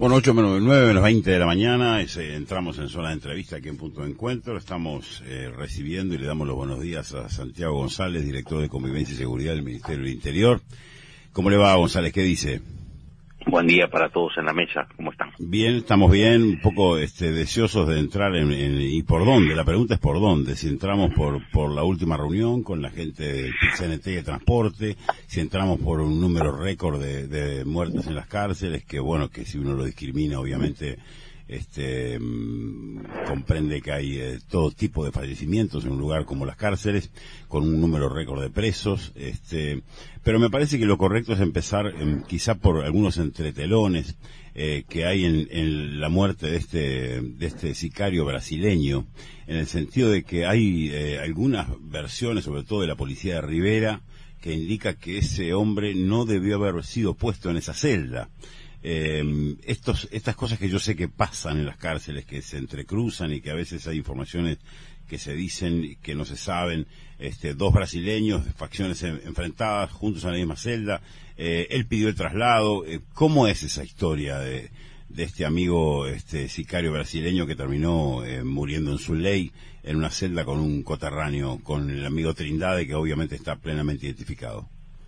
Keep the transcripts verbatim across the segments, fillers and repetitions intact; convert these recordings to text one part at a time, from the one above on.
Bueno, ocho menos nueve, menos veinte de la mañana, es, eh, entramos en zona de entrevista aquí en Punto de Encuentro. Estamos eh, recibiendo y le damos los buenos días a Santiago González, director de Convivencia y Seguridad del Ministerio del Interior. ¿Cómo le va, González? ¿Qué dice? Buen día para todos en la mesa, ¿cómo están? Bien, estamos bien, un poco este, deseosos de entrar en, en... ¿Y por dónde? La pregunta es por dónde. Si entramos por por la última reunión con la gente del C N T de Transporte, si entramos por un número récord de, de muertes en las cárceles, que bueno, que si uno lo discrimina, obviamente... este mmm, comprende que hay eh, todo tipo de fallecimientos en un lugar como las cárceles, con un número récord de presos, este pero me parece que lo correcto es empezar eh, quizá por algunos entretelones eh, que hay en, en la muerte de este de este sicario brasileño, en el sentido de que hay eh, algunas versiones, sobre todo de la policía de Rivera, que indica que ese hombre no debió haber sido puesto en esa celda. Eh, estos, estas cosas que yo sé que pasan en las cárceles, que se entrecruzan y que a veces hay informaciones que se dicen que no se saben, este, dos brasileños, facciones en, enfrentadas, juntos en la misma celda, eh, él pidió el traslado. Eh, ¿cómo es esa historia de, de este amigo, este sicario brasileño que terminó eh, muriendo en su ley en una celda con un coterráneo, con el amigo Trindade, que obviamente está plenamente identificado?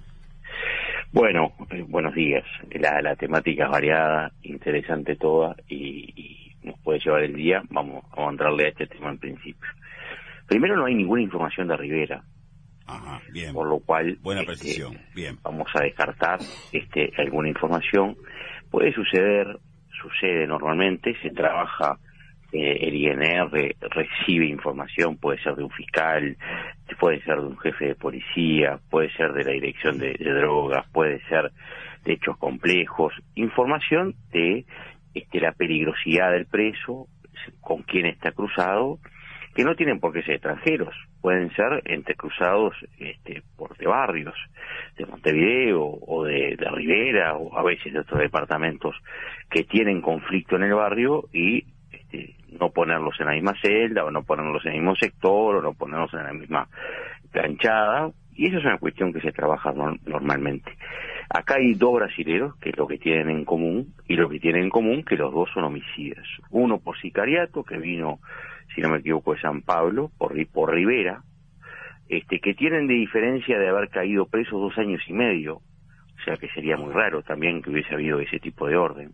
Bueno, eh, buenos días. La, la temática es variada, interesante toda y, y nos puede llevar el día. Vamos, vamos a entrarle a este tema en principio. Primero, no hay ninguna información de Rivera. Ajá, bien. Por lo cual, buena este, precisión. Bien. Vamos a descartar este, alguna información. Puede suceder, sucede normalmente, se trabaja. Eh, el I N R recibe información, puede ser de un fiscal, puede ser de un jefe de policía, puede ser de la dirección de, de drogas, puede ser de hechos complejos, información de este, la peligrosidad del preso, con quién está cruzado, que no tienen por qué ser extranjeros, pueden ser entrecruzados este, por de barrios, de Montevideo o de, de Rivera o a veces de otros departamentos que tienen conflicto en el barrio y este, no ponerlos en la misma celda o no ponerlos en el mismo sector o no ponerlos en la misma planchada, y eso es una cuestión que se trabaja no, normalmente. Acá hay dos brasileros que es lo que tienen en común, y lo que tienen en común que los dos son homicidas. Uno por sicariato, que vino, si no me equivoco, de San Pablo, por, por Rivera, este, que tienen de diferencia de haber caído presos dos años y medio, o sea que sería muy raro también que hubiese habido ese tipo de orden.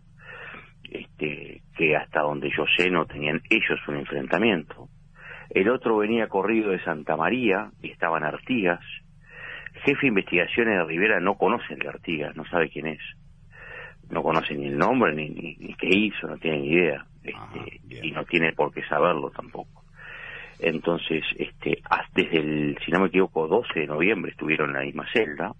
Este, que hasta donde yo sé no tenían ellos un enfrentamiento. El otro venía corrido de Santa María y estaba en Artigas. Jefe de investigaciones de Rivera no conoce el de Artigas, no sabe quién es, no conoce ni el nombre ni, ni, ni qué hizo, no tiene ni idea, este, Ajá, y no tiene por qué saberlo tampoco. Entonces, este, desde el, si no me equivoco, doce de noviembre estuvieron en la misma celda.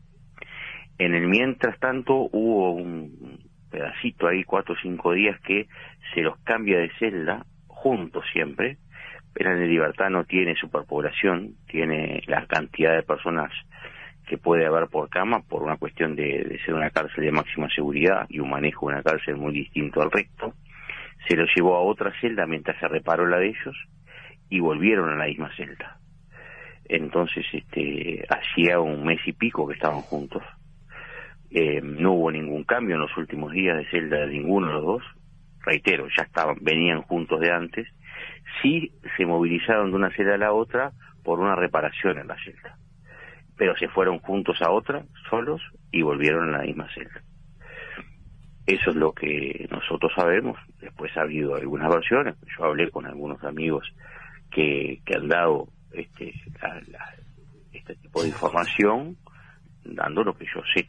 En el mientras tanto hubo un pedacito ahí, cuatro o cinco días, que se los cambia de celda, juntos siempre. Penal de Libertad no tiene superpoblación, tiene la cantidad de personas que puede haber por cama, por una cuestión de, de ser una cárcel de máxima seguridad y un manejo de una cárcel muy distinto al resto. Se los llevó a otra celda mientras se reparó la de ellos y volvieron a la misma celda. Entonces, este, hacía un mes y pico que estaban juntos. Eh, no hubo ningún cambio en los últimos días de celda de ninguno de los dos. Reitero, ya estaban, venían juntos de antes. Sí se movilizaron de una celda a la otra por una reparación en la celda, pero se fueron juntos a otra, solos, y volvieron a la misma celda. Eso es lo que nosotros sabemos. Después ha habido algunas versiones. Yo hablé con algunos amigos que, que han dado este, la, la, este tipo de información, dando lo que yo sé.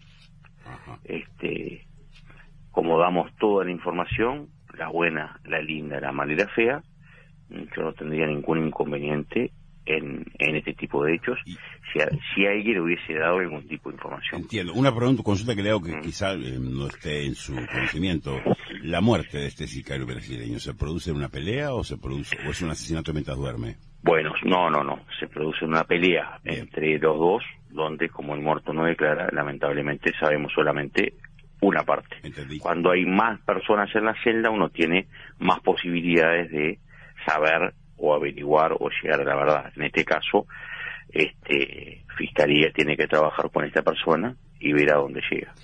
Este, como damos toda la información, la buena, la linda, la mala y la fea, yo no tendría ningún inconveniente en, en este tipo de hechos si, a, si alguien hubiese dado algún tipo de información. Entiendo. Una pregunta, consulta que le hago que mm. quizá eh, no esté en su conocimiento. ¿La muerte de este sicario brasileño se produce en una pelea o se produce o es un asesinato mientras duerme? Bueno, no, no, no. Se produce una pelea Bien. entre los dos, donde como el muerto no declara, lamentablemente sabemos solamente una parte. Entendí. Cuando hay más personas en la celda, uno tiene más posibilidades de saber o averiguar o llegar a la verdad. En este caso, este, Fiscalía tiene que trabajar con esta persona y ver a dónde llega.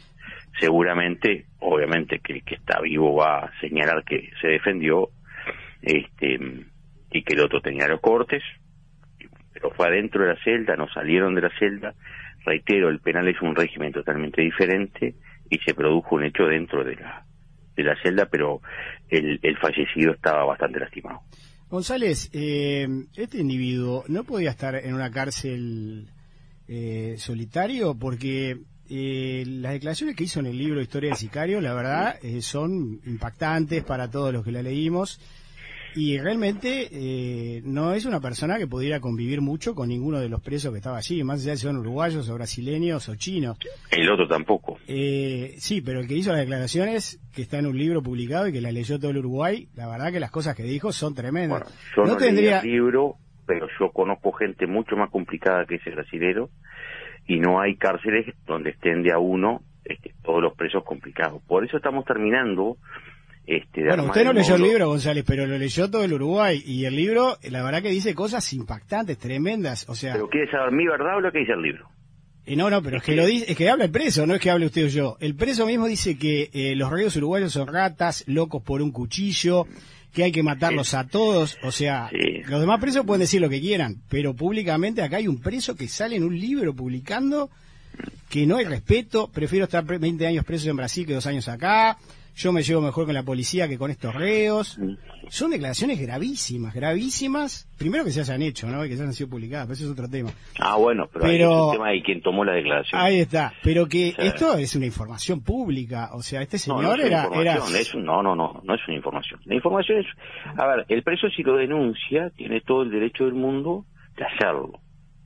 seguramente, obviamente que el que está vivo va a señalar que se defendió, este, y que el otro tenía los cortes, pero fue adentro de la celda, no salieron de la celda. Reitero, el penal es un régimen totalmente diferente y se produjo un hecho dentro de la de la celda, pero el, el fallecido estaba bastante lastimado. González, eh, este individuo no podía estar en una cárcel eh, solitario, porque eh, las declaraciones que hizo en el libro Historia del Sicario, la verdad, eh, son impactantes para todos los que la leímos, y realmente eh, no es una persona que pudiera convivir mucho con ninguno de los presos que estaba allí, más allá de si son uruguayos o brasileños o chinos. El otro tampoco. Eh, sí, pero el que hizo las declaraciones, que está en un libro publicado y que la leyó todo el Uruguay, la verdad que las cosas que dijo son tremendas. Bueno, yo no, no tendría leí el libro, pero yo conozco gente mucho más complicada que ese brasilero, y no hay cárceles donde estén de a uno este, todos los presos complicados. Por eso estamos terminando... Este, bueno, usted no leyó el libro, González, pero lo leyó todo el Uruguay, y el libro, la verdad que dice cosas impactantes, tremendas, o sea... ¿Pero quiere saber mi verdad o lo que dice el libro? Eh, no, no, pero es que lo dice, es que habla el preso, no es que hable usted o yo. El preso mismo dice que eh, los reos uruguayos son ratas, locos por un cuchillo, que hay que matarlos sí. a todos, o sea, sí. los demás presos pueden decir lo que quieran, pero públicamente acá hay un preso que sale en un libro publicando que no hay respeto, prefiero estar veinte años preso en Brasil que dos años acá, yo me llevo mejor con la policía que con estos reos. Son declaraciones gravísimas, gravísimas, primero que se hayan hecho, ¿no? Y que se hayan sido publicadas, pero eso es otro tema. Ah, bueno, pero, pero... ahí es el tema de quién tomó la declaración. Ahí está, pero que o sea, esto es una información pública, o sea, este señor no, no era... era... Es, no, no, no, no es una información. La información es... A ver, el preso si lo denuncia, tiene todo el derecho del mundo de hacerlo.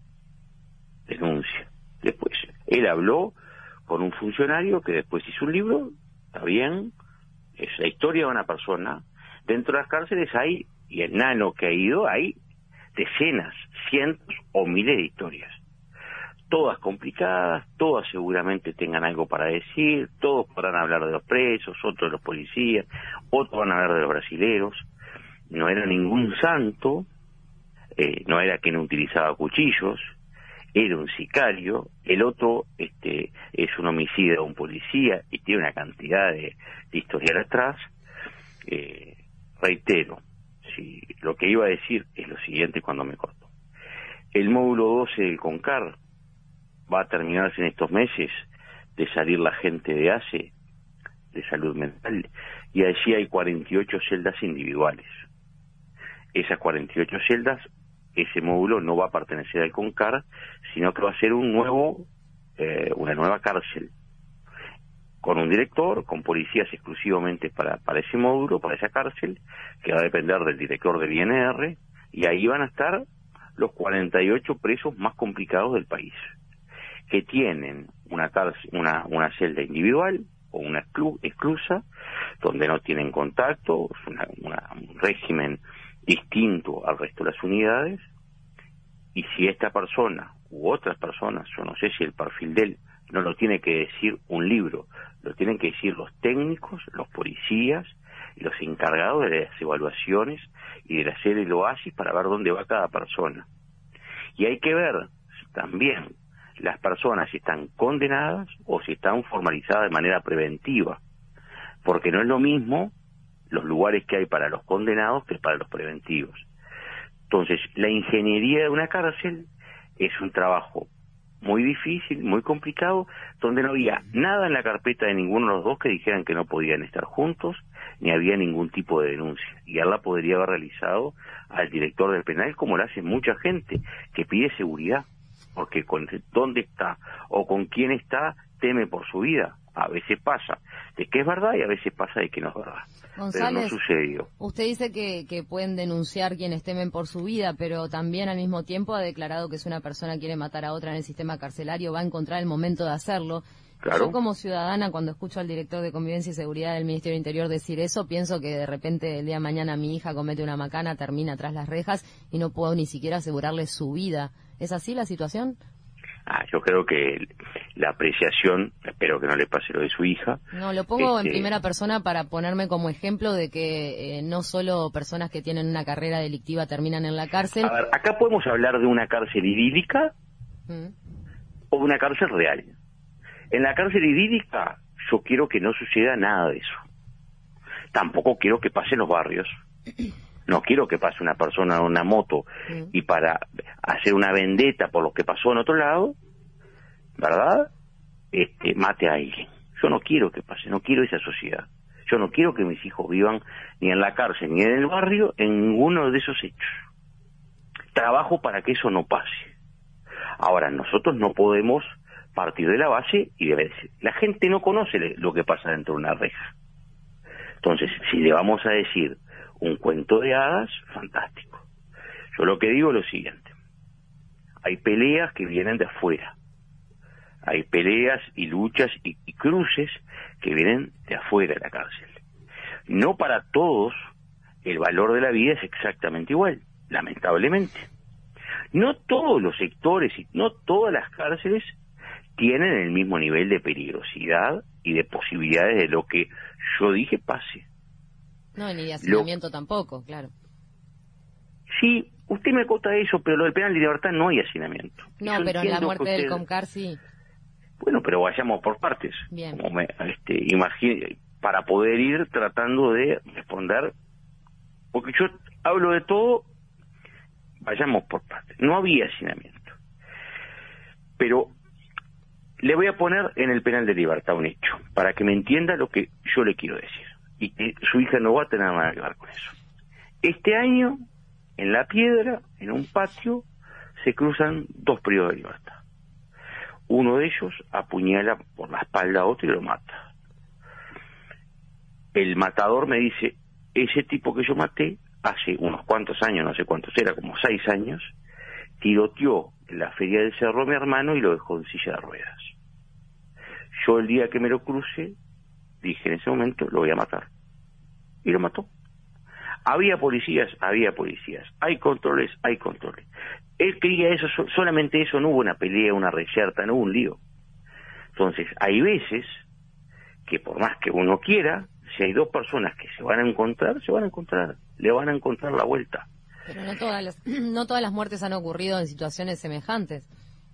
Denuncia. Después, él habló con un funcionario que después hizo un libro, está bien, es la historia de una persona. Dentro de las cárceles hay, y el nano que ha ido, hay decenas, cientos o miles de historias. Todas complicadas, todas seguramente tengan algo para decir, todos podrán hablar de los presos, otros de los policías, otros van a hablar de los brasileros. No era ningún santo, eh, no era quien utilizaba cuchillos, era un sicario, el otro este es un homicida de un policía y tiene una cantidad de, de historial atrás. Eh, reitero, si lo que iba a decir es lo siguiente cuando me corto. El módulo doce del CONCAR va a terminarse en estos meses de salir la gente de A C E, de salud mental, y allí hay cuarenta y ocho celdas individuales. Esas cuarenta y ocho celdas, ese módulo no va a pertenecer al CONCAR, sino que va a ser un nuevo, eh, una nueva cárcel, con un director, con policías exclusivamente para, para ese módulo, para esa cárcel, que va a depender del director del I N R, y ahí van a estar los cuarenta y ocho presos más complicados del país, que tienen una, cárcel, una, una celda individual o una exclu, exclusa, donde no tienen contacto, es una, una, un régimen distinto al resto de las unidades, y si esta persona u otras personas, yo no sé si el perfil de él no lo tiene que decir un libro, lo tienen que decir los técnicos, los policías y los encargados de las evaluaciones y de hacer el oasis para ver dónde va cada persona. Y hay que ver también las personas si están condenadas o si están formalizadas de manera preventiva, porque no es lo mismo los lugares que hay para los condenados que para los preventivos. Entonces, la ingeniería de una cárcel es un trabajo muy difícil, muy complicado, donde no había nada en la carpeta de ninguno de los dos que dijeran que no podían estar juntos, ni había ningún tipo de denuncia. Y él la podría haber realizado al director del penal, como lo hace mucha gente, que pide seguridad, porque con dónde está o con quién está, teme por su vida. A veces pasa de que es verdad y a veces pasa de que no es verdad. González, pero no sucedió. Usted dice que, que pueden denunciar quienes temen por su vida, pero también al mismo tiempo ha declarado que si una persona quiere matar a otra en el sistema carcelario va a encontrar el momento de hacerlo. Claro. Yo como ciudadana, cuando escucho al director de Convivencia y Seguridad del Ministerio del Interior decir eso, pienso que de repente el día de mañana mi hija comete una macana, termina tras las rejas y no puedo ni siquiera asegurarle su vida. ¿Es así la situación? Ah, yo creo que la apreciación, espero que no le pase lo de su hija. No, lo pongo este... en primera persona para ponerme como ejemplo de que eh, no solo personas que tienen una carrera delictiva terminan en la cárcel. A ver, acá podemos hablar de una cárcel idílica ¿Mm? o de una cárcel real. En la cárcel idílica, yo quiero que no suceda nada de eso. Tampoco quiero que pase en los barrios. No quiero que pase una persona en una moto y para hacer una vendetta por lo que pasó en otro lado, ¿verdad?, este, mate a alguien. Yo no quiero que pase, no quiero esa sociedad. Yo no quiero que mis hijos vivan ni en la cárcel ni en el barrio en ninguno de esos hechos. Trabajo para que eso no pase. Ahora, nosotros no podemos partir de la base y de decir, la gente no conoce lo que pasa dentro de una reja. Entonces, si le vamos a decir un cuento de hadas, fantástico. Yo lo que digo es lo siguiente. Hay peleas que vienen de afuera. Hay peleas y luchas y, y cruces que vienen de afuera de la cárcel. No para todos el valor de la vida es exactamente igual, lamentablemente. No todos los sectores y no todas las cárceles tienen el mismo nivel de peligrosidad y de posibilidades de lo que yo dije pase. No, ni de hacinamiento lo... tampoco, claro. Sí, usted me acota eso, pero lo del penal de libertad no hay hacinamiento. No, yo pero en la muerte usted... del Comcar sí. Bueno, pero vayamos por partes. Bien. Como me, este, imagine, para poder ir tratando de responder, porque yo hablo de todo, vayamos por partes. No había hacinamiento. Pero le voy a poner en el penal de libertad un hecho, para que me entienda lo que yo le quiero decir. Y que su hija no va a tener nada que ver con eso. Este año, en La Piedra, en un patio, se cruzan dos privados de libertad. Uno de ellos apuñala por la espalda a otro y lo mata. El matador me dice, ese tipo que yo maté, hace unos cuantos años, no sé cuántos era, como seis años, tiroteó en la feria del Cerro a mi hermano y lo dejó en silla de ruedas. Yo el día que me lo cruce, dije en ese momento, lo voy a matar. Y lo mató. Había policías, había policías. Hay controles, hay controles. Él quería eso, solamente eso, no hubo una pelea, una reyerta, no hubo un lío. Entonces, hay veces que por más que uno quiera, si hay dos personas que se van a encontrar, se van a encontrar, le van a encontrar la vuelta. Pero no todas las, no todas las muertes han ocurrido en situaciones semejantes.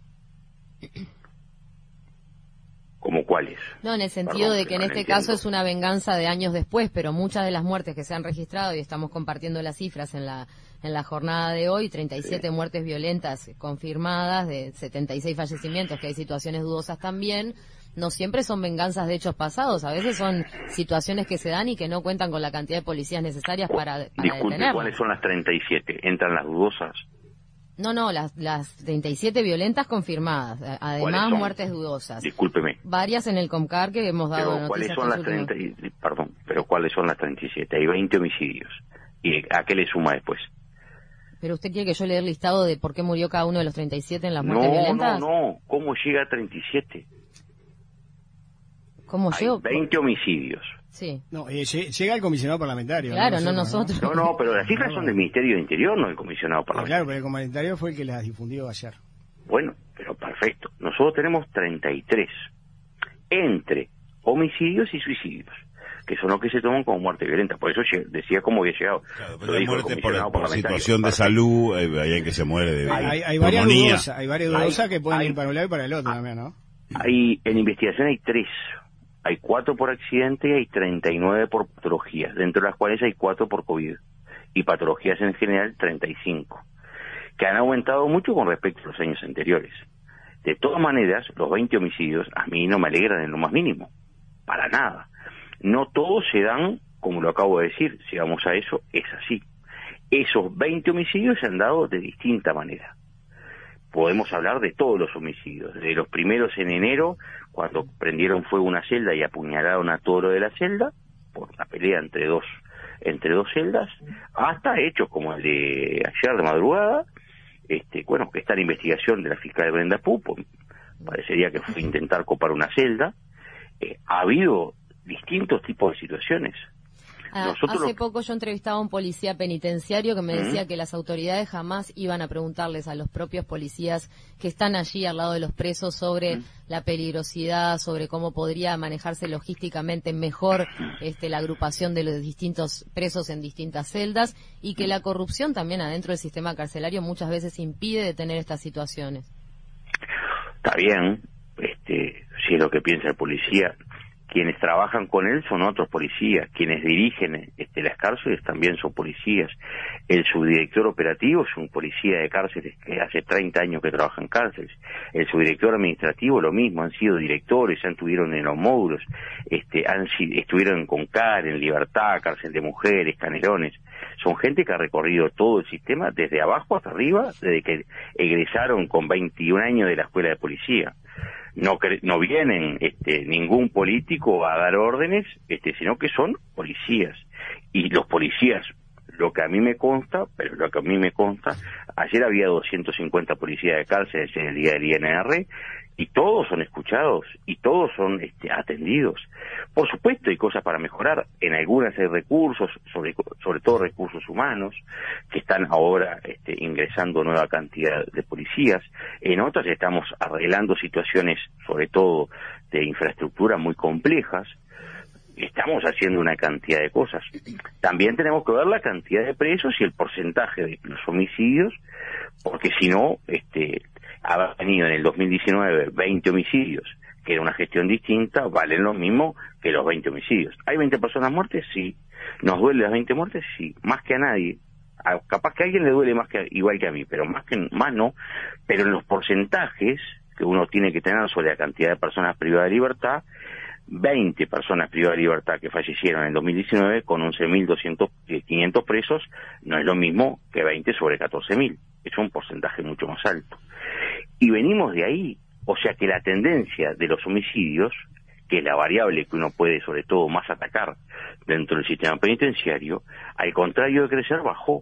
¿Como cuáles? No, en el sentido Perdón, de que en no este entiendo. caso es una venganza de años después, pero muchas de las muertes que se han registrado, y estamos compartiendo las cifras en la en la jornada de hoy, treinta y siete sí. muertes violentas confirmadas, de setenta y seis fallecimientos, que hay situaciones dudosas también, no siempre son venganzas de hechos pasados, a veces son situaciones que se dan y que no cuentan con la cantidad de policías necesarias para, para Disculpe, detenerlas. ¿cuáles son las treinta y siete? ¿Entran las dudosas? No, no, las, las treinta y siete violentas confirmadas, además muertes dudosas. Discúlpeme. Varias en el Comcar que hemos dado pero noticias. ¿cuáles son las treinta y, perdón, pero ¿cuáles son las treinta y siete? Hay veinte homicidios. ¿Y a qué le suma después? ¿Pero usted quiere que yo le dé el listado de por qué murió cada uno de los treinta y siete en las muertes no, violentas? No, no, no. ¿Cómo llega a treinta y siete? ¿Cómo Hay llegó? veinte homicidios. Sí. No, eh, llega el comisionado parlamentario. Claro, no nosotros. No, no, no pero las cifras son del Ministerio de Interior, no del comisionado parlamentario. Claro, pero el parlamentario fue el que las difundió ayer. Bueno, pero perfecto. Nosotros tenemos treinta y tres. Entre homicidios y suicidios, que son los que se toman como muerte violenta. Por eso decía cómo había llegado. Claro, pero hay muerte por, por situación de salud, hay, hay alguien que se muere de hay, hay, hay varias dudosas, hay varias dudosas que pueden hay, ir para un lado y para el otro hay, también, ¿no? Hay, en investigación hay tres. Hay cuatro por accidente y hay treinta y nueve por patologías, dentro de las cuales hay cuatro por COVID. Y patologías en general, treinta y cinco. Que han aumentado mucho con respecto a los años anteriores. De todas maneras, los veinte homicidios a mí no me alegran en lo más mínimo. Para nada. No todos se dan, como lo acabo de decir, si vamos a eso, es así. Esos veinte homicidios se han dado de distinta manera. Podemos hablar de todos los homicidios, de los primeros en enero, cuando prendieron fuego una celda y apuñalaron a todo lo de la celda, por la pelea entre dos, entre dos celdas, hasta hechos como el de ayer de madrugada, este, bueno, que está en investigación de la fiscal Brenda Pupo, parecería que fue intentar copar una celda. Eh, ha habido distintos tipos de situaciones. Ah, hace lo... poco yo entrevistaba a un policía penitenciario que me uh-huh. decía que las autoridades jamás iban a preguntarles a los propios policías que están allí al lado de los presos sobre uh-huh. la peligrosidad, sobre cómo podría manejarse logísticamente mejor este, la agrupación de los distintos presos en distintas celdas, y que la corrupción también adentro del sistema carcelario muchas veces impide detener estas situaciones. Está bien, este, si es lo que piensa el policía. Quienes trabajan con él son otros policías, quienes dirigen este, las cárceles también son policías. El subdirector operativo es un policía de cárceles que hace treinta años que trabaja en cárceles. El subdirector administrativo lo mismo, han sido directores, estuvieron en los módulos, este, han, estuvieron en Concar, en Libertad, cárcel de mujeres, Canelones. Son gente que ha recorrido todo el sistema desde abajo hasta arriba, desde que egresaron con veintiún años de la escuela de policía. No, no vienen este, ningún político a dar órdenes, este, sino que son policías. Y los policías, lo que a mí me consta, pero lo que a mí me consta, ayer había doscientos cincuenta policías de cárcel en el día del I N R, y todos son escuchados, y todos son este, atendidos. Por supuesto hay cosas para mejorar, en algunas hay recursos, sobre, sobre todo recursos humanos, que están ahora este, ingresando nueva cantidad de policías, en otras estamos arreglando situaciones, sobre todo de infraestructura muy complejas. Estamos haciendo una cantidad de cosas. También tenemos que ver la cantidad de presos y el porcentaje de los homicidios, porque si no, este, ha venido en el dos mil diecinueve veinte homicidios, que era una gestión distinta, valen lo mismo que los veinte homicidios. ¿Hay veinte personas muertas? Sí. ¿Nos duele las veinte muertes? Sí. Más que a nadie. A, capaz que a alguien le duele más que igual que a mí, pero más que más no. Pero en los porcentajes que uno tiene que tener sobre la cantidad de personas privadas de libertad, veinte personas privadas de libertad que fallecieron en el dos mil diecinueve con once mil doscientos, quinientos presos, no es lo mismo que veinte sobre catorce mil. Es un porcentaje mucho más alto. Y venimos de ahí, o sea que la tendencia de los homicidios, que es la variable que uno puede sobre todo más atacar dentro del sistema penitenciario, al contrario de crecer, bajó.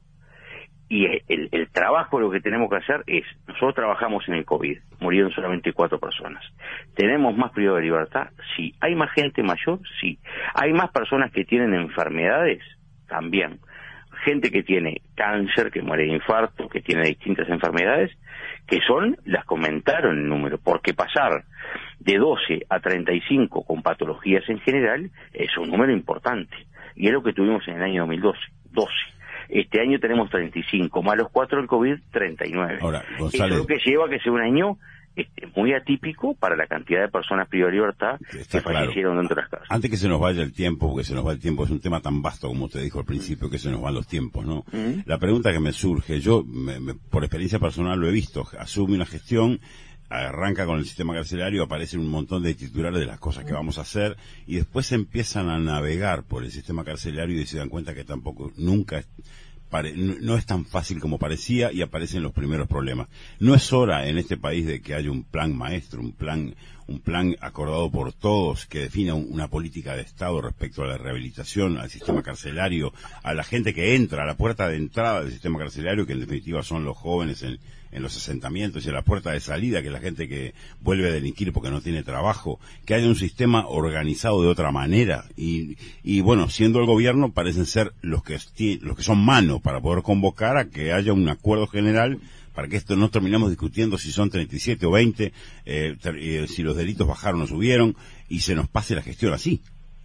Y el, el trabajo, lo que tenemos que hacer es, nosotros trabajamos en el COVID, murieron solamente cuatro personas. ¿Tenemos más privados de libertad? Sí. ¿Hay más gente mayor? Sí. ¿Hay más personas que tienen enfermedades? También. Gente que tiene cáncer, que muere de infarto, que tiene distintas enfermedades, que son, las comentaron el número, porque pasar de doce a treinta y cinco con patologías en general es un número importante. Y es lo que tuvimos en el año dos mil doce, doce. Este año tenemos treinta y cinco, más los cuatro del COVID, treinta y nueve. Ahora, González, eso es lo que lleva a que sea un año este, muy atípico para la cantidad de personas privadas de libertad que fallecieron claro. dentro de las casas. Antes que se nos vaya el tiempo, porque se nos va el tiempo, es un tema tan vasto como usted dijo al principio, que se nos van los tiempos, ¿no? Uh-huh. La pregunta que me surge, yo me, me, por experiencia personal lo he visto, asume una gestión, arranca con el sistema carcelario, aparecen un montón de titulares de las cosas que vamos a hacer, y después empiezan a navegar por el sistema carcelario y se dan cuenta que tampoco, nunca... Pare, no es tan fácil como parecía y aparecen los primeros problemas. No es hora en este país de que haya un plan maestro, un plan un plan acordado por todos que defina una política de Estado respecto a la rehabilitación, al sistema carcelario, a la gente que entra, a la puerta de entrada del sistema carcelario, que en definitiva son los jóvenes en, en los asentamientos, y a la puerta de salida, que es la gente que vuelve a delinquir porque no tiene trabajo, que haya un sistema organizado de otra manera. Y, y bueno, siendo el gobierno, parecen ser los que, los que son mano para poder convocar a que haya un acuerdo general para que esto no terminemos discutiendo si son treinta y siete o veinte, eh, eh, si los delitos bajaron o subieron, y se nos pase la gestión así.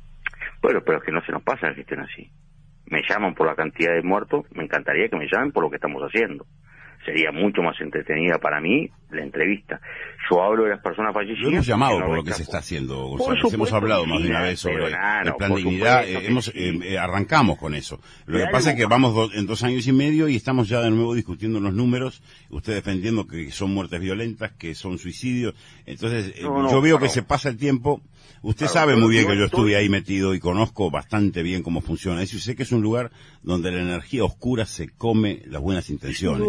Bueno, pero es que no se nos pasa la gestión así. Me llaman por la cantidad de muertos, me encantaría que me llamen por lo que estamos haciendo. Sería mucho más entretenida para mí la entrevista. Yo hablo de las personas fallecidas. Lo hemos llamado no por lo que se está haciendo, González. Hemos hablado más de una vez sobre nada, no, el plan de dignidad. Eh, hemos, sí. eh, arrancamos con eso. Lo que pasa es que vamos do, en dos años y medio y estamos ya de nuevo discutiendo los números. Usted defendiendo que son muertes violentas, que son suicidios. Entonces, eh, no, no, yo veo claro. que se pasa el tiempo. Usted claro, sabe muy bien que yo estuve ahí metido y conozco bastante bien cómo funciona eso. Y sé que es un lugar donde la energía oscura se come las buenas intenciones.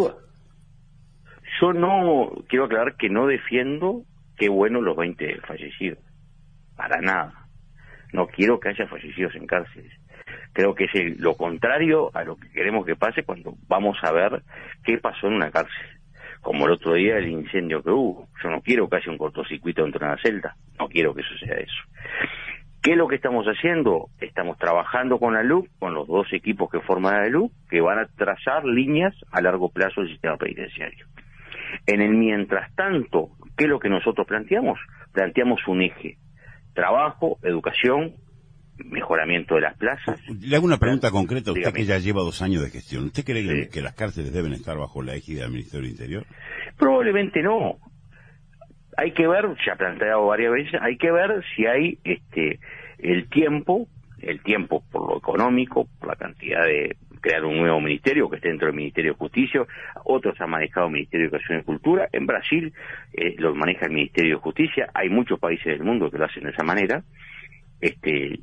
Yo no, quiero aclarar que no defiendo qué bueno los veinte fallecidos, para nada. No quiero que haya fallecidos en cárceles. Creo que es el, lo contrario a lo que queremos que pase cuando vamos a ver qué pasó en una cárcel. Como el otro día el incendio que hubo. Yo no quiero que haya un cortocircuito dentro de una celda. No quiero que suceda eso. ¿Qué es lo que estamos haciendo? Estamos trabajando con la L U C, con los dos equipos que forman la L U C, que van a trazar líneas a largo plazo del sistema penitenciario. En el mientras tanto, ¿qué es lo que nosotros planteamos? Planteamos un eje: trabajo, educación, mejoramiento de las plazas. Le hago una pregunta concreta a usted. Dígame. Que ya lleva dos años de gestión. ¿Usted cree sí. que las cárceles deben estar bajo la égida del Ministerio del Interior? Probablemente no. hay que ver, ya planteado varias veces, hay que ver si hay este el tiempo, el tiempo por lo económico, por la cantidad de crear un nuevo ministerio que esté dentro del Ministerio de Justicia. Otros han manejado el Ministerio de Educación y Cultura. En Brasil eh, lo maneja el Ministerio de Justicia. Hay muchos países del mundo que lo hacen de esa manera. Este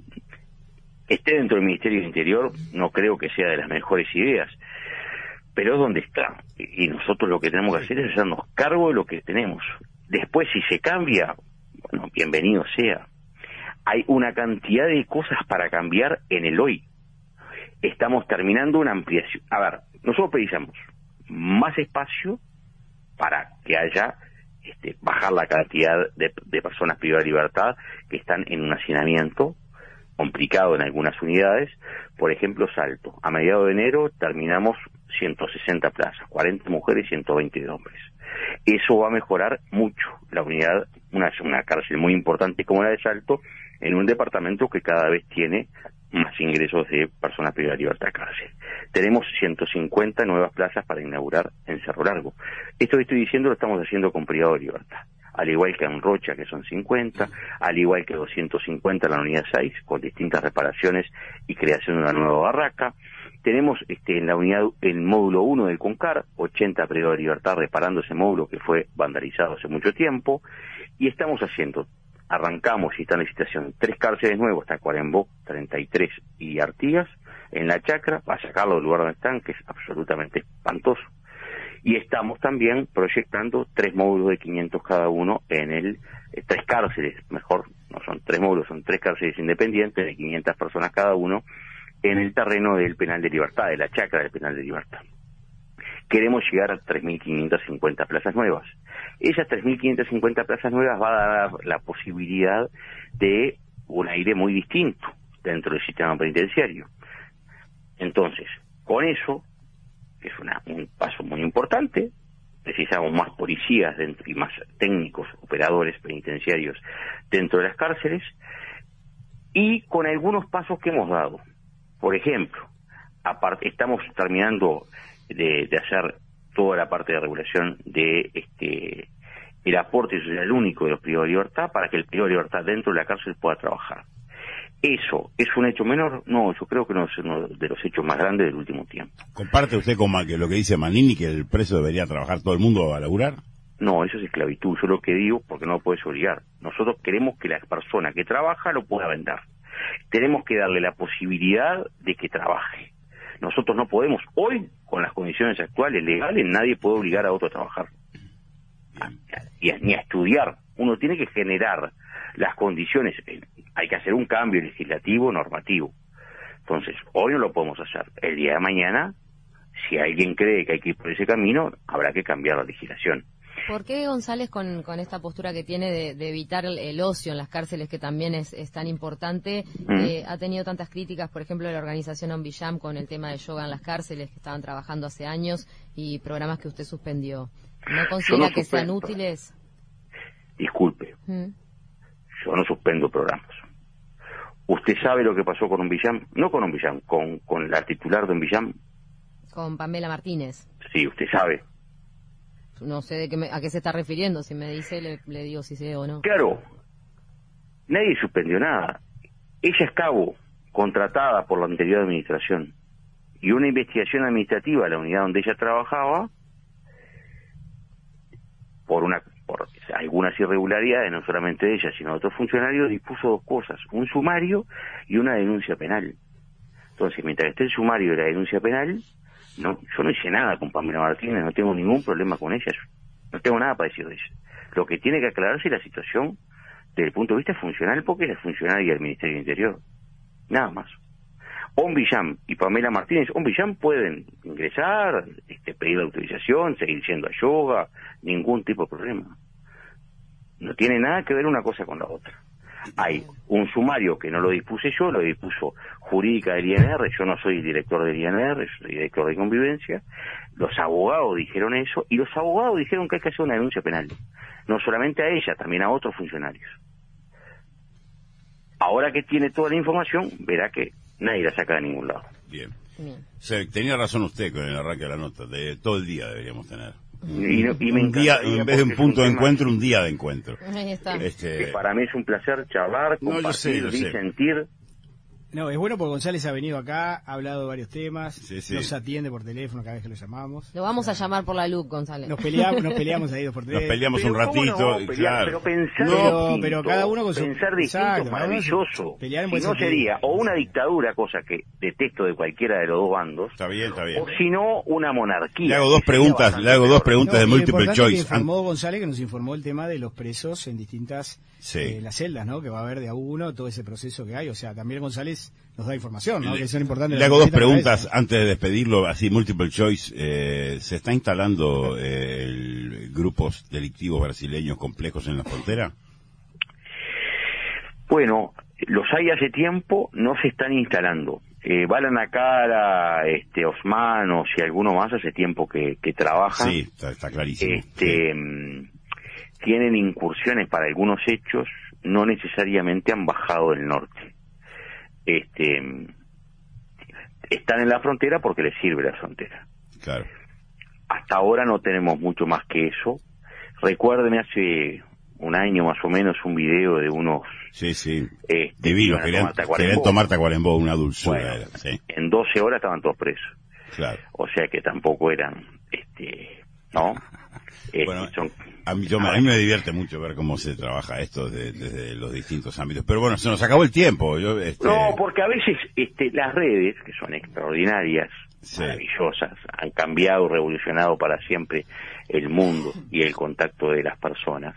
esté dentro del Ministerio del Interior no creo que sea de las mejores ideas, pero es donde está. Y nosotros lo que tenemos que hacer es hacernos cargo de lo que tenemos. Después, si se cambia, bueno, bienvenido sea. Hay una cantidad de cosas para cambiar en el hoy. Estamos terminando una ampliación. A ver, nosotros precisamos más espacio para que haya, este, bajar la cantidad de, de personas privadas de libertad que están en un hacinamiento complicado en algunas unidades. Por ejemplo, Salto. A mediados de enero terminamos ciento sesenta plazas, cuarenta mujeres y ciento veinte de hombres. Eso va a mejorar mucho la unidad, una, una cárcel muy importante como la de Salto, en un departamento que cada vez tiene más ingresos de personas privadas de libertad a cárcel. Tenemos ciento cincuenta nuevas plazas para inaugurar en Cerro Largo. Esto que estoy diciendo lo estamos haciendo con privado de libertad, al igual que en Rocha, que son cincuenta, al igual que doscientos cincuenta en la unidad seis, con distintas reparaciones y creación de una nueva barraca. Tenemos este, en la unidad, el módulo uno del CONCAR, ochenta privados de libertad reparando ese módulo que fue vandalizado hace mucho tiempo, y estamos haciendo, arrancamos y está en licitación, tres cárceles nuevos, Tacuarembó, treinta y tres y Artigas, en la Chacra, para sacarlo del lugar donde están, que es absolutamente espantoso. Y estamos también proyectando tres módulos de quinientos cada uno en el, eh, tres cárceles, mejor, no son tres módulos, son tres cárceles independientes de quinientas personas cada uno, en el terreno del Penal de Libertad, de la Chacra del Penal de Libertad. Queremos llegar a tres mil quinientas cincuenta plazas nuevas. Esas tres mil quinientas cincuenta plazas nuevas va a dar la posibilidad de un aire muy distinto dentro del sistema penitenciario. Entonces, con eso, que es una, un paso muy importante, precisamos más policías dentro y más técnicos, operadores penitenciarios dentro de las cárceles, y con algunos pasos que hemos dado. Por ejemplo, aparte, estamos terminando de, de hacer toda la parte de regulación de este el aporte social único de los privados de libertad para que el privado de libertad dentro de la cárcel pueda trabajar. ¿Eso es un hecho menor? No, yo creo que no es uno de los hechos más grandes del último tiempo. ¿Comparte usted con Ma- que lo que dice Manini, que el preso debería trabajar todo el mundo a laburar? No, eso es esclavitud. Yo lo que digo, porque no lo puedes obligar. Nosotros queremos que la persona que trabaja lo pueda vender. Tenemos que darle la posibilidad de que trabaje. Nosotros no podemos, hoy, con las condiciones actuales legales, nadie puede obligar a otro a trabajar. A, y a, ni a estudiar. Uno tiene que generar las condiciones. Hay que hacer un cambio legislativo, normativo. Entonces, hoy no lo podemos hacer. El día de mañana, si alguien cree que hay que ir por ese camino, habrá que cambiar la legislación. ¿Por qué González, con, con esta postura que tiene de, de evitar el, el ocio en las cárceles, que también es, es tan importante, mm. eh, ha tenido tantas críticas, por ejemplo, de la organización Onvillam con el tema de yoga en las cárceles, que estaban trabajando hace años, y programas que usted suspendió? ¿No considera no que sean útiles? Disculpe, ¿Mm? Yo no suspendo programas. ¿Usted sabe lo que pasó con Onvillam? No con Onvillam, con, con la titular de Onvillam. Con Pamela Martínez. Sí, usted sabe. No sé de qué me, a qué se está refiriendo. Si me dice, le, le digo si sé o no. Claro, nadie suspendió nada. Ella es cabo, contratada por la anterior administración. Y una investigación administrativa a la unidad donde ella trabajaba, por una por algunas irregularidades, no solamente de ella, sino de otros funcionarios, dispuso dos cosas: un sumario y una denuncia penal. Entonces, mientras esté el sumario y la denuncia penal, no, yo no hice nada con Pamela Martínez, no tengo ningún problema con ella, no tengo nada para decir de ella. Lo que tiene que aclararse es la situación desde el punto de vista funcional, porque es la funcionaria del Ministerio del Interior, nada más. Onvillam y Pamela Martínez, Onvillam pueden ingresar, este, pedir la autorización, seguir yendo a yoga, ningún tipo de problema. No tiene nada que ver una cosa con la otra. Hay un sumario que no lo dispuse yo, lo dispuso jurídica del I N R, yo no soy el director del I N R, yo soy director de convivencia. Los abogados dijeron eso, y los abogados dijeron que hay que hacer una denuncia penal, no solamente a ella, también a otros funcionarios. Ahora que tiene toda la información, verá que nadie la saca de ningún lado. Bien. Bien. O sea, tenía razón usted con el arranque de la nota, de todo el día deberíamos tener. Y, no, y me un día, encantaría en vez de un porque es punto de tema encuentro, un día de encuentro. Ahí está. Este, que para mí es un placer charlar, No, yo sé, compartir, yo sé. disentir. No, es bueno porque González ha venido acá, ha hablado de varios temas, Sí, sí. nos atiende por teléfono cada vez que lo llamamos. Lo vamos a llamar por la luz, González. Nos peleamos, nos peleamos ahí dos por tres. Nos peleamos Pero un ¿cómo ratito, no? y Pelear, claro. pero pensar No, distinto, pero cada uno con su- pensar distinto Exacto, es maravilloso. pelear en Si buen no sentido. sería o una dictadura, cosa que detesto de cualquiera de los dos bandos, Está bien, está bien. o si no una monarquía. Le hago dos que sería preguntas, bastante le hago dos peor. preguntas No, de y lo multiple importante es que choice. informó González, que nos informó el tema de los presos en distintas Sí. eh, las celdas, ¿no? Que va a haber de a uno todo ese proceso que hay. O sea, también González nos da información, ¿no? Le, que son importantes. le las hago dos cositas para preguntas eso. antes de despedirlo, así multiple choice. Eh, ¿Se está instalando eh, el- grupos delictivos brasileños complejos en la frontera? Bueno, los hay hace tiempo, no se están instalando. Eh, Balan Acara, este, Osmanos y alguno más hace tiempo que, que trabajan. Sí, está, está clarísimo. Este, mm, tienen incursiones para algunos hechos, no necesariamente han bajado del norte. Este, mm, están en la frontera porque les sirve la frontera. Sí, claro. Hasta ahora no tenemos mucho más que eso. Recuérdenme hace un año más o menos un video de unos Sí, sí. este, Divino, iban a querían, tomar Tacuarembó. querían tomar Tacuarembó, una dulzura Bueno, era, sí, en doce horas estaban todos presos. claro. O sea que tampoco eran, este, ¿no? Este, Bueno, son- a mí, yo me- a mí me divierte mucho ver cómo se trabaja esto de- desde los distintos ámbitos. Pero bueno, se nos acabó el tiempo. Yo, este, No, porque a veces este, las redes, que son extraordinarias, Sí. maravillosas, han cambiado, revolucionado para siempre el mundo y el contacto de las personas.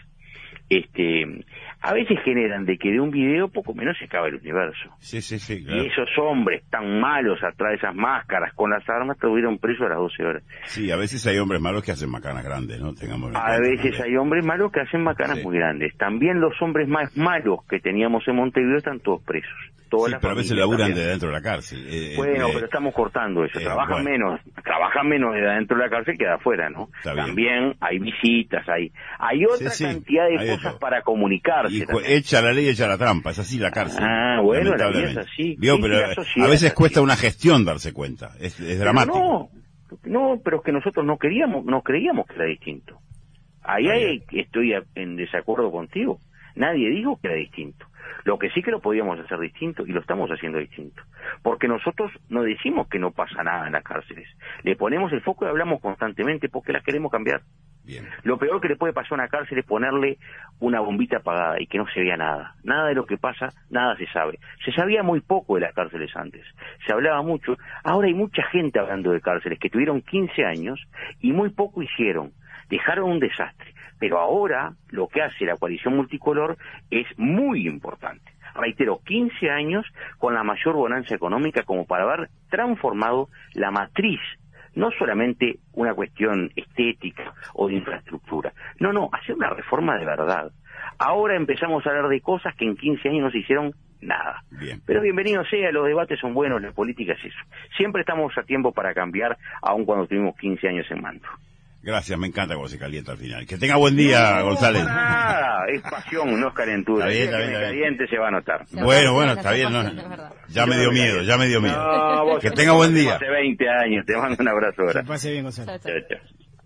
Este, a veces generan de que de un video poco menos se acaba el universo. Sí, sí, sí, claro. Y esos hombres tan malos atrás de esas máscaras con las armas estuvieron presos a las doce horas. Sí, a veces hay hombres malos que hacen macanas grandes, ¿no? Tengamos A veces hay hombres malos que hacen macanas Sí. muy grandes. También los hombres más malos que teníamos en Montevideo están todos presos. Toda Sí, la pero a veces familia laburan también. de dentro de la cárcel. Eh, Bueno, eh, pero estamos cortando eso. eh, trabajan bueno. menos, trabajan menos de adentro de la cárcel que de afuera, ¿no? Está bien. También hay visitas, hay hay otra Sí, sí, cantidad de hay de cosas todo. para comunicarse. y cu- también. echa la ley, echa la trampa. Es así la cárcel. Ah, bueno, la vida lamentablemente. es así. Vio, Sí, pero la sociedad a veces es cuesta así. una gestión darse cuenta. Es, es Pero dramático. no, no, pero es que nosotros no queríamos, no creíamos que era distinto. Ahí Está hay- estoy a- en desacuerdo contigo. Nadie dijo que era distinto. Lo que sí que lo podíamos hacer distinto, y lo estamos haciendo distinto. Porque nosotros no decimos que no pasa nada en las cárceles. Le ponemos el foco y hablamos constantemente porque las queremos cambiar. Bien. Lo peor que le puede pasar a una cárcel es ponerle una bombita apagada y que no se vea nada. Nada de lo que pasa, nada se sabe. Se sabía muy poco de las cárceles antes. Se hablaba mucho. Ahora hay mucha gente hablando de cárceles que tuvieron quince años y muy poco hicieron. Dejaron un desastre. Pero ahora lo que hace la coalición multicolor es muy importante. Reitero, quince años con la mayor bonanza económica como para haber transformado la matriz. No solamente una cuestión estética o de infraestructura. No, no, hacer una reforma de verdad. Ahora empezamos a hablar de cosas que en quince años no se hicieron nada. Bien. Pero bienvenido sea, los debates son buenos, la política es eso. Siempre estamos a tiempo para cambiar, aun cuando tuvimos quince años en mando. Gracias, me encanta cuando se calienta al final. Que tenga buen día, No, González. para nada, es pasión, no es calentura. Está bien, El día está que bien, me está bien. caliente se va a notar. Se Bueno, va, bueno, se está va, bien. se ¿no? va, es verdad. Ya me dio miedo, ya me dio miedo. No, vos Que sos tenga buen como día. Hace veinte años, te mando un abrazo Que ahora. pase bien, González. Chao, chao. Chao,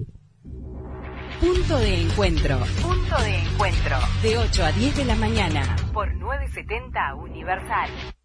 chao. Punto de encuentro. Punto de encuentro. De ocho a diez de la mañana. Por nueve setenta Universal.